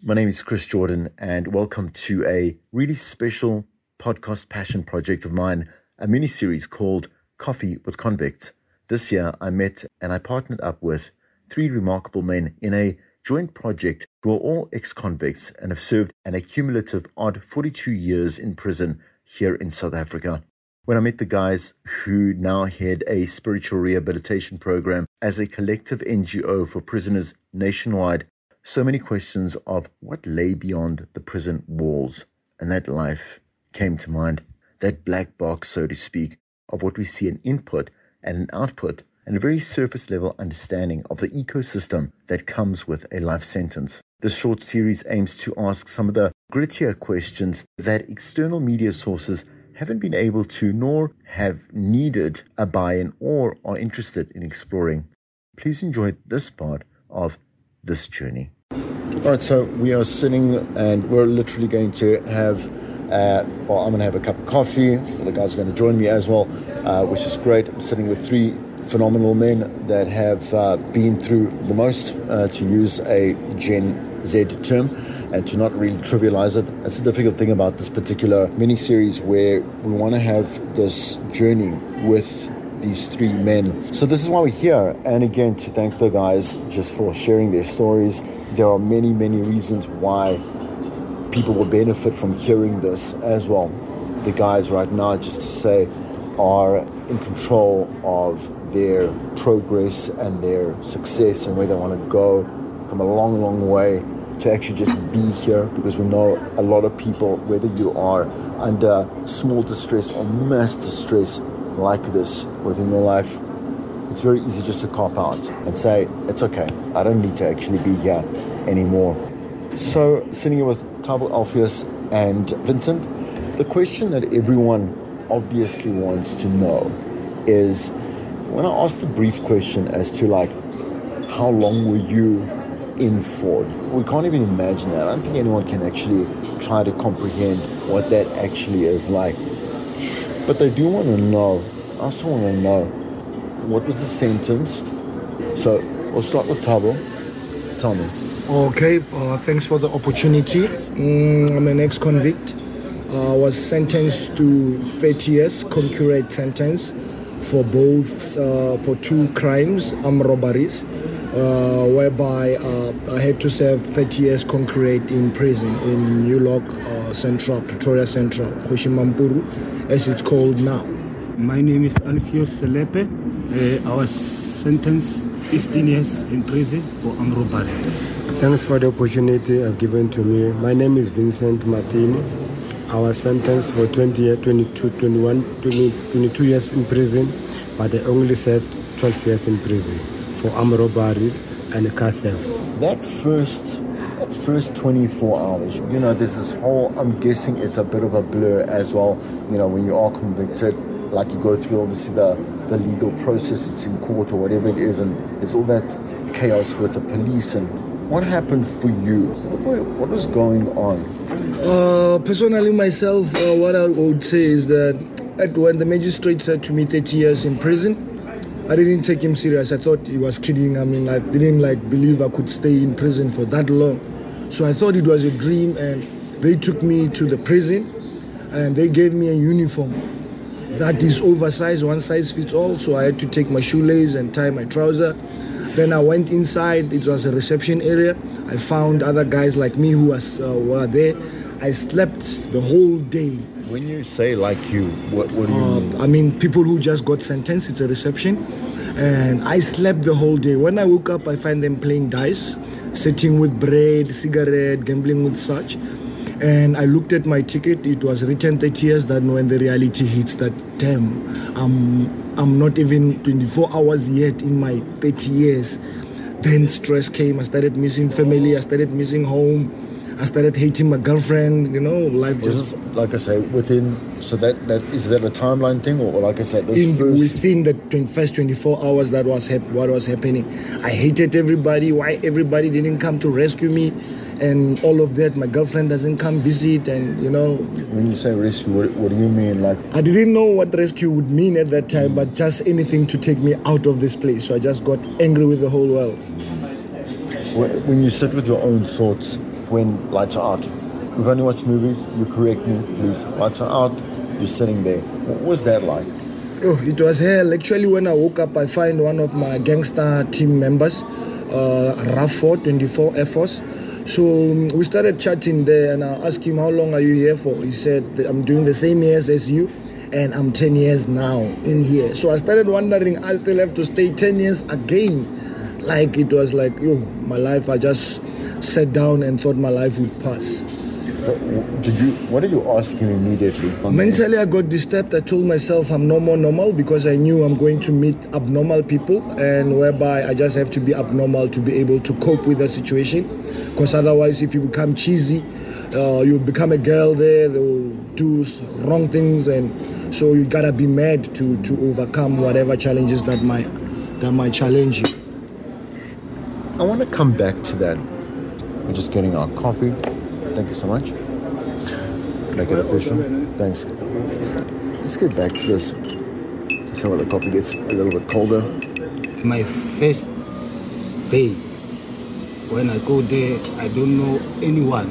My name is Chris Jordan, and welcome to a really special podcast passion project of mine, a mini-series called Coffee with Convicts. This year, I met and I partnered up with three remarkable men in a joint project who are all ex-convicts and have served an accumulative odd 42 years in prison here in South Africa. When I met the guys who now head a spiritual rehabilitation program as a collective NGO for prisoners nationwide, so many questions of what lay beyond the prison walls and that life came to mind. That black box, so to speak, of what we see an input and an output and a very surface level understanding of the ecosystem that comes with a life sentence. This short series aims to ask some of the grittier questions that external media sources haven't been able to nor have needed a buy-in or are interested in exploring. Please enjoy this part of this journey. All right, so we are sitting and we're literally going to have, I'm going to have a cup of coffee. The guys are going to join me as well, which is great. I'm sitting with three phenomenal men that have been through the most, to use a Gen Z term, and to not really trivialize it. That's the difficult thing about this particular mini-series, where we want to have this journey with these three men. So this is why we're here. And again, to thank the guys just for sharing their stories. There are many, many reasons why people will benefit from hearing this as well. The guys right now, just to say, are in control of their progress and their success and where they want to go. They've come a long, long way to actually just be here, because we know a lot of people, whether you are under small distress or mass distress like this within your life, it's very easy just to cop out and say, it's okay, I don't need to actually be here anymore. So sitting here with Thabo, Alpheus and Vincent, the question that everyone obviously wants to know is, when I asked the brief question as to how long were you in for, we can't even imagine that. I don't think anyone can actually try to comprehend what that actually is like. But they do want to know, I also want to know, what was the sentence? So we'll start with Thabo. Tell me. Okay, thanks for the opportunity. I'm an ex-convict. I was sentenced to 30 years, concurrent sentence for for two crimes, armed robberies, whereby I had to serve 30 years concurrent in prison in New Lock Central, Pretoria Central, Kgoshimamphuru, as it's called now. My name is Alpheus Selepe. I was sentenced 15 years in prison for armed robbery. Thanks for the opportunity I've given to me. My name is Vincent Martini. I was sentenced for 22 years in prison, but I only served 12 years in prison for armed robbery and car theft. That first 24 hours, there's this whole, I'm guessing it's a bit of a blur as well, when you are convicted, you go through obviously the legal process, it's in court or whatever it is, and there's all that chaos with the police. And what happened for you? What was going on? Personally, myself, what I would say is that when the magistrate said to me 30 years in prison, I didn't take him serious. I thought he was kidding. I mean, I didn't believe I could stay in prison for that long. So I thought it was a dream, and they took me to the prison and they gave me a uniform that is oversized, one size fits all. So I had to take my shoelace and tie my trouser. Then I went inside. It was a reception area. I found other guys like me who were there. I slept the whole day. When you say like you, what do you mean? I mean people who just got sentenced. It's a reception. And I slept the whole day. When I woke up, I find them playing dice, sitting with bread, cigarette, gambling with such. And I looked at my ticket. It was written 30 years. That when the reality hits, that damn, I'm not even 24 hours yet in my 30 years. Then stress came. I started missing family. I started missing home. I started hating my girlfriend. Life just... Like I say, within... So that is that a timeline thing? Or like I said, within the first 24 hours, that was what was happening. I hated everybody. Why everybody didn't come to rescue me? And all of that, my girlfriend doesn't come visit, and When you say rescue, what do you mean? I didn't know what rescue would mean at that time, but just anything to take me out of this place. So I just got angry with the whole world. When you sit with your own thoughts, when lights are out? We've only watched movies. You correct me, please. Lights are out. You're sitting there. What was that like? Oh, it was hell. Actually, when I woke up, I find one of my gangster team members, RAF 424 Air Force. So we started chatting there, and I asked him, how long are you here for? He said, I'm doing the same years as you, and I'm 10 years now in here. So I started wondering, I still have to stay 10 years again. Like, it was like, my life, I just sat down and thought my life would pass. What did you ask him immediately? Mentally, I got disturbed. I told myself I'm no more normal because I knew I'm going to meet abnormal people, and whereby I just have to be abnormal to be able to cope with the situation. Because otherwise, if you become cheesy, you become a girl there, they will do wrong things, and so you gotta be mad to overcome whatever challenges that might challenge you. I want to come back to that. We're just getting our coffee. Thank you so much. Make it official. Thanks. Let's get back to this. So the coffee gets a little bit colder. My first day, when I go there, I don't know anyone.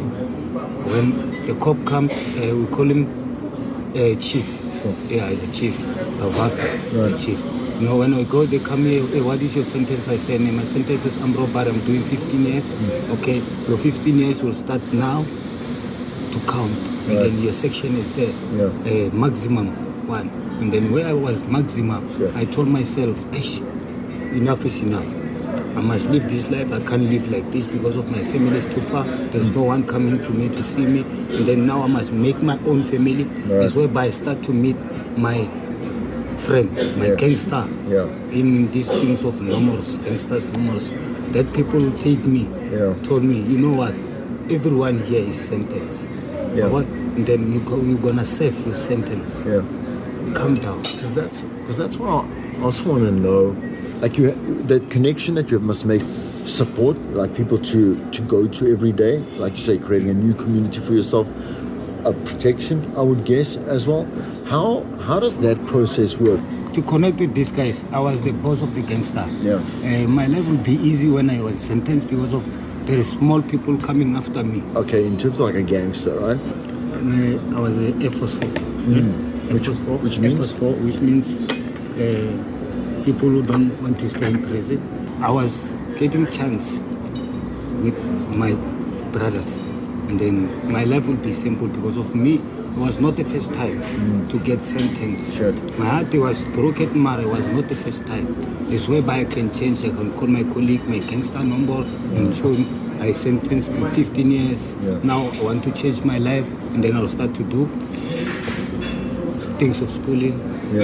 When the cop comes, we call him chief. Sure. Yeah, he's a chief. Right. Chief. You know, when I go, they come here, hey, what is your sentence? I say, my sentence is I'm robbery, I'm doing 15 years. Okay, your 15 years will start now to count. And then your section is there, maximum 1. And then where I was maximum, I told myself, enough is enough. I must live this life. I can't live like this because of my family is too far. There's no one coming to me to see me. And then now I must make my own family. That's whereby I start to meet my friend, my gangster, in these things of numbers, gangsters numbers, that people take me, told me, you know what, everyone here is sentenced. And then you're gonna serve your sentence. Calm down. Because that's what I also want to know. Like that connection that you must make, support, like people to go to every day, like you say, creating a new community for yourself, a protection, I would guess as well. How does that process work? To connect with these guys, I was the boss of the gangster. My life would be easy when I was sentenced because of there is small people coming after me. Okay, in terms of like a gangster, right? I was a Air Force 4. Which means? Air Force 4, which means people who don't want to stay in prison. I was getting chance with my brothers, and then my life would be simple because of me. It was not the first time to get sentenced. Sure. My heart was broken, but it was not the first time. This whereby I can change. I can call my colleague, my gangster number, and show him I sentenced for 15 years. Now I want to change my life, and then I'll start to do things of schooling.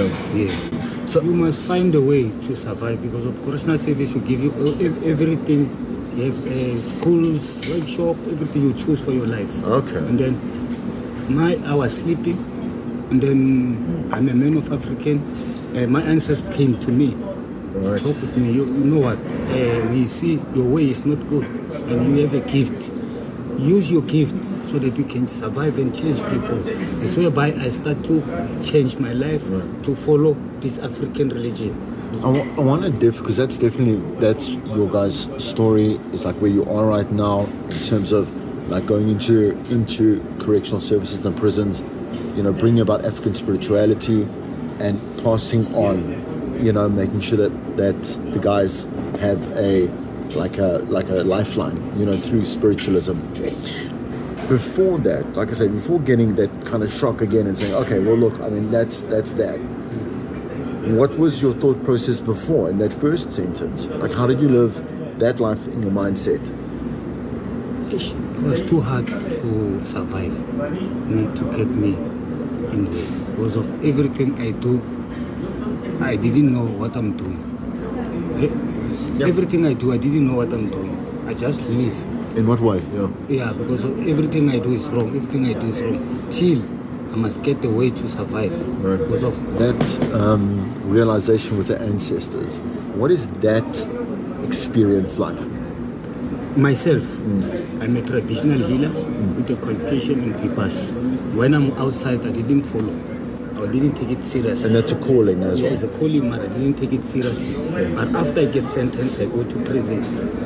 So you must find a way to survive because of correctional service will give you everything. You have schools, workshop, everything you choose for your life. Okay. And then I was sleeping, and then I'm a man of African. My ancestors came to me, talk with me. You know what? We see your way is not good, and you have a gift. Use your gift so that you can survive and change people. It's whereby I start to change my life to follow this African religion. I want to because that's your guys' story. It's like where you are right now in terms of like going into correctional services and prisons, you know, bringing about African spirituality and passing on, you know, making sure that the guys have a lifeline, you know, through spiritualism. Before that, like I said, before getting that kind of shock again and saying, okay, well look, I mean that's that. What was your thought process before in that first sentence? Like, how did you live that life in your mindset? It was too hard to survive, to get me in there. Because of everything I do, I didn't know what I'm doing. Everything I do, I didn't know what I'm doing. I just live. In what way? Yeah, because of everything I do is wrong. Everything I do is wrong. Till I must get the way to survive. Right. Because of that realization with the ancestors. What is that experience like? Myself, I'm a traditional healer with a qualification in papers. When I'm outside, I didn't follow. I didn't take it seriously. And that's a calling as well? Yeah, it's a calling, but I didn't take it seriously. But after I get sentenced, I go to prison.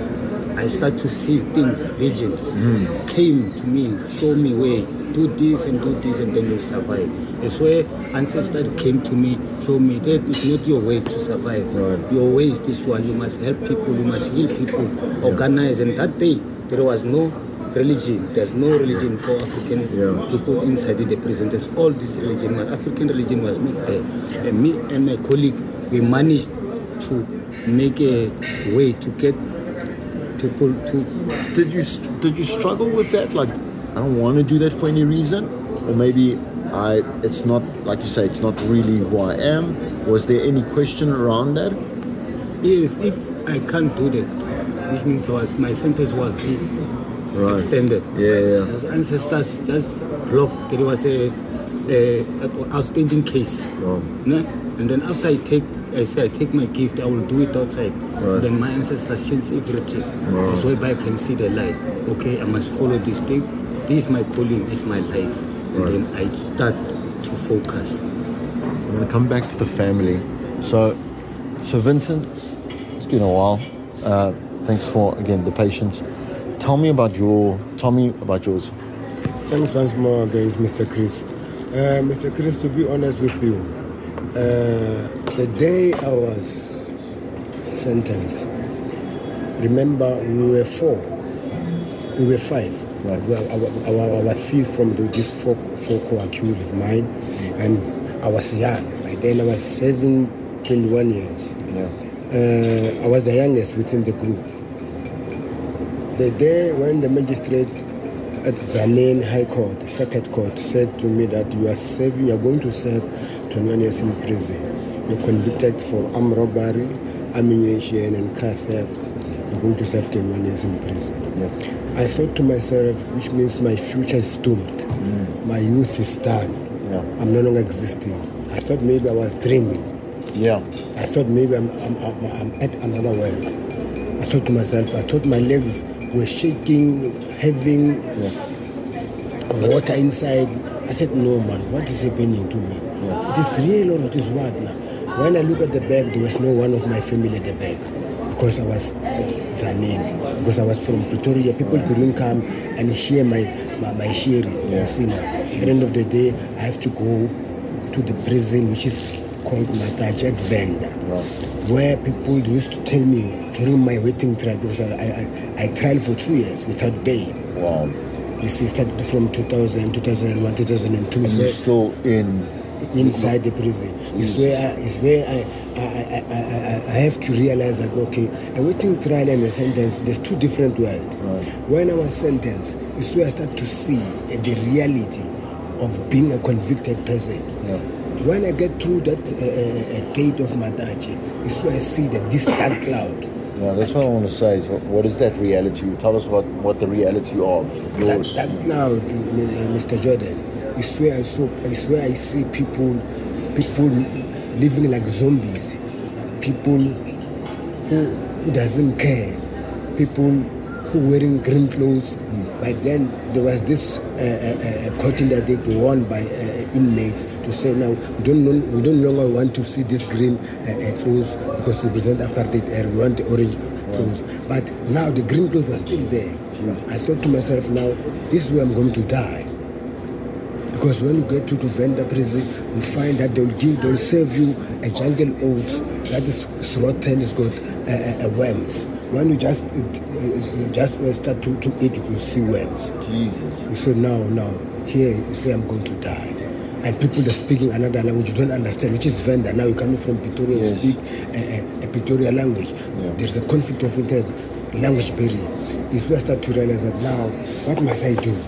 I start to see things, visions came to me, show me way, do this, and then you'll survive. That's where ancestors came to me, show me that it's not your way to survive. Right. Your way is this one. You must help people, you must heal people, organize. And that day, there was no religion. There's no religion for African people inside the prison. There's all this religion, but African religion was not there. And me and my colleague, we managed to make a way to get people to. Did you struggle with that? Like, I don't want to do that for any reason, or maybe it's not, like you say, it's not really who I am. Was there any question around that? Yes, if I can't do that, which means my sentence was extended. Yeah. Ancestors just blocked. There was a outstanding case. And then after I take my gift, I will do it outside. Right. Then my ancestors change everything. That's why I can see the light. Okay, I must follow this thing. This is my calling, it's my life. And then I start to focus. I'm going to come back to the family. So Vincent, it's been a while. Thanks for, again, the patience. Tell me about yours. Thanks once more again, Mr. Chris. Mr. Chris, to be honest with you, the day I was sentenced, remember we were 5. Right. Well, our fees from these four co-accused of mine, and I was young. By then I was 21 years. Yeah. I was the youngest within the group. The day when the magistrate at Tzaneen High Court, Circuit Court, said to me that you are going to serve 21 years in prison. You're convicted for armed robbery, ammunition, and car theft. You're going to serve 21 years in prison. Yeah. I thought to myself, which means my future is doomed. My youth is done. Yeah. I'm no longer existing. I thought maybe I was dreaming. Yeah. I thought maybe I'm at another world. I thought to myself, I thought my legs were shaking, having water inside. I said, no man, what is happening to me? Yeah. It is real or it is what now? When I look at the bag, there was no one of my family at the bag. Because I was at Tzaneen, because I was from Pretoria, people couldn't come and hear my hearing. You see now, at the end of the day, I have to go to the prison, which is called Mataji at Venda, where people used to tell me during my waiting trial, because I tried for 2 years without bail. Wow. You see, started from 2000, 2001, 2002. And you're still inside the prison. It's where I have to realize that, okay, a waiting trial and a sentence, there's two different worlds. Right. When I was sentenced, it's where I start to see the reality of being a convicted person. Yeah. When I get through that gate of Mataji, it's where I see the distant cloud. Yeah, that's what I want to say. Is what is that reality? Tell us what the reality of yours. That cloud, Mr. Jordan, is where I see people living like zombies, people who doesn't care, people who wearing green clothes. By then there was this cotton that they worn by inmates to say now we don't longer want to see this green clothes because they represent apartheid era. We want the orange clothes. But now the green clothes were still there. I thought to myself, now this is where I'm going to die. Because when you get to the Venda prison, you find that they'll serve you a jungle oats that is rotten, it's got worms. When you just start to eat, you will see worms. Jesus. You say, now, here is where I'm going to die. And people are speaking another language you don't understand, which is Venda. Now you're coming from Pretoria, you speak a Pretoria language. Yeah. There's a conflict of interest, language barrier. It's where I start to realize that now, what must I do?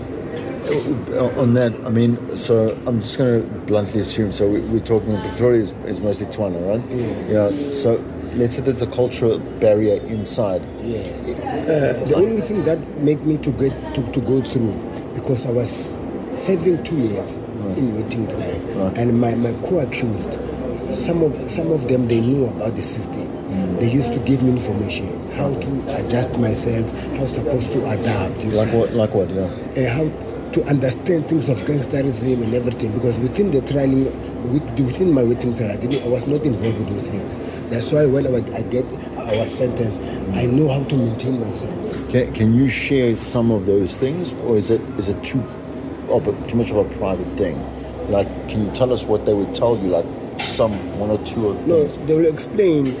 On that, I mean, so I'm just going to bluntly assume, so we're talking Pretoria is mostly Tswana, right? Yes. Yeah, so let's say there's a cultural barrier inside. Yes. The only thing that made me to go through, because I was having 2 years in waiting trial, and my co-accused, some of them, they knew about the system. They used to give me information, how to adjust myself, how supposed to adapt. Like what, yeah? How to understand things of gangsterism and everything, because within the trial, within my waiting trial, I was not involved with those things. That's why when I was sentenced, I know how to maintain myself. Can you share some of those things, or is it too much of a private thing? Like, can you tell us what they would tell you, like one or two of the things? No, they will explain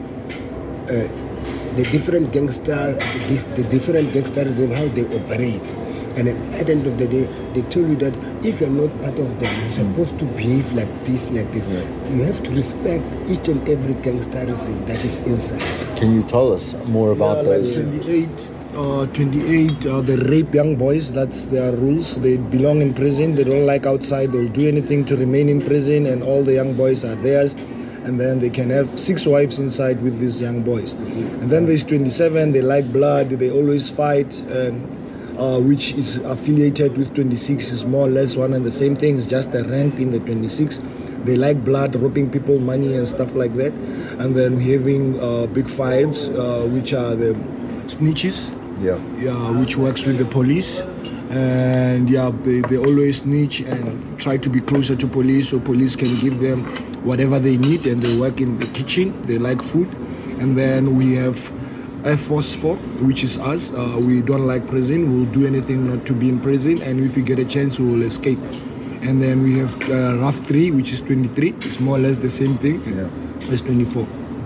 the different gangsters, the different gangsterism, how they operate. And at the end of the day, they tell you that if you're not part of them, you're supposed to behave like this. Yeah. You have to respect each and every gangsterism that is inside. Can you tell us more about those? Like 28, they rape young boys. That's their rules. They belong in prison. They don't like outside. They'll do anything to remain in prison, and all the young boys are theirs. And then they can have 6 wives inside with these young boys. And then there's 27. They like blood. They always fight. And which is affiliated with 26 is more or less one and the same thing. It's just a rank in the 26. They like blood, robbing people, money and stuff like that. And then we're having big 5s, which are the snitches. Yeah, which works with the police. And they always snitch and try to be closer to police so police can give them whatever they need, and they work in the kitchen. They like food. And then we have Air Force 4, which is us. We don't like prison. We'll do anything not to be in prison, and if we get a chance, we will escape. And then we have RAF 3, which is 23. It's more or less the same thing as 24.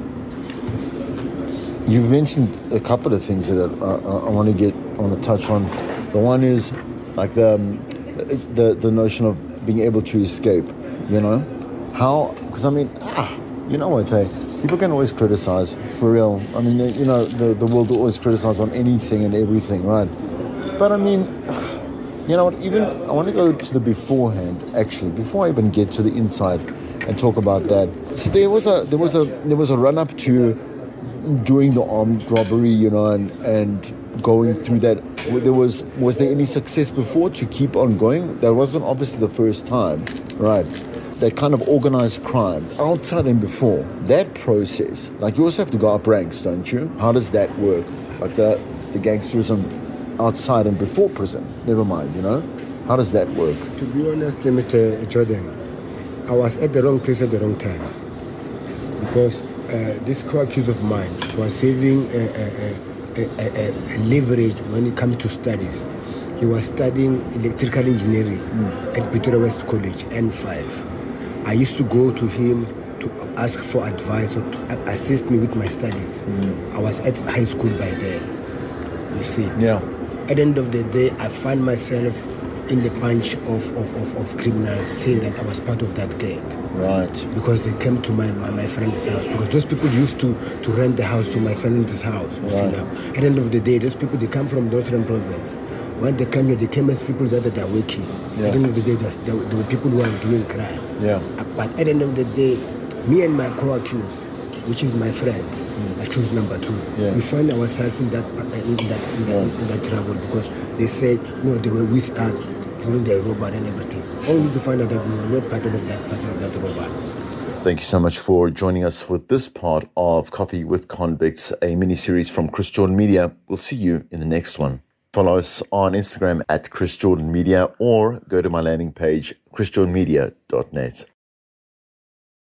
You've mentioned a couple of things that I want to touch on. The one is like the notion of being able to escape. You know, how? Because I mean, you know what, people can always criticize, for real. I mean, you know, the world will always criticize on anything and everything, right? But I mean, you know what, even I want to go to the beforehand, actually, before I even get to the inside and talk about that. So there was a run up to doing the armed robbery, you know, and going through that. Was there any success before to keep on going? That wasn't obviously the first time, right? That kind of organized crime outside and before that process, like you also have to go up ranks, don't you? How does that work? Like the gangsterism outside and before prison, never mind, you know, how does that work? To be honest, Mr. Jordan, I was at the wrong place at the wrong time, because this co-accused of mine was saving a leverage when it comes to studies. He was studying electrical engineering at Pretoria West College, N5. I used to go to him to ask for advice or to assist me with my studies. I was at high school by then, you see. Yeah. At the end of the day, I find myself in the bunch of criminals saying that I was part of that gang. Right. Because they came to my friend's house. Because those people used to rent the house to my friend's house. You see now. At the end of the day, those people, they come from Northern Province. When they come here, they came as people that are working. Yeah. At the end of the day, there were people who are doing crime. Yeah. But at the end of the day, me and my co-accused, which is my friend, accused number 2, we find ourselves in that trouble, because they said no, they were with us during the robbery and everything. Only to find out that we were not part of that robbery. Thank you so much for joining us with this part of Coffee with Convicts, a mini-series from Chris Jordan Media. We'll see you in the next one. Follow us on Instagram at Chris Jordan Media, or go to my landing page, chrisjordanmedia.net.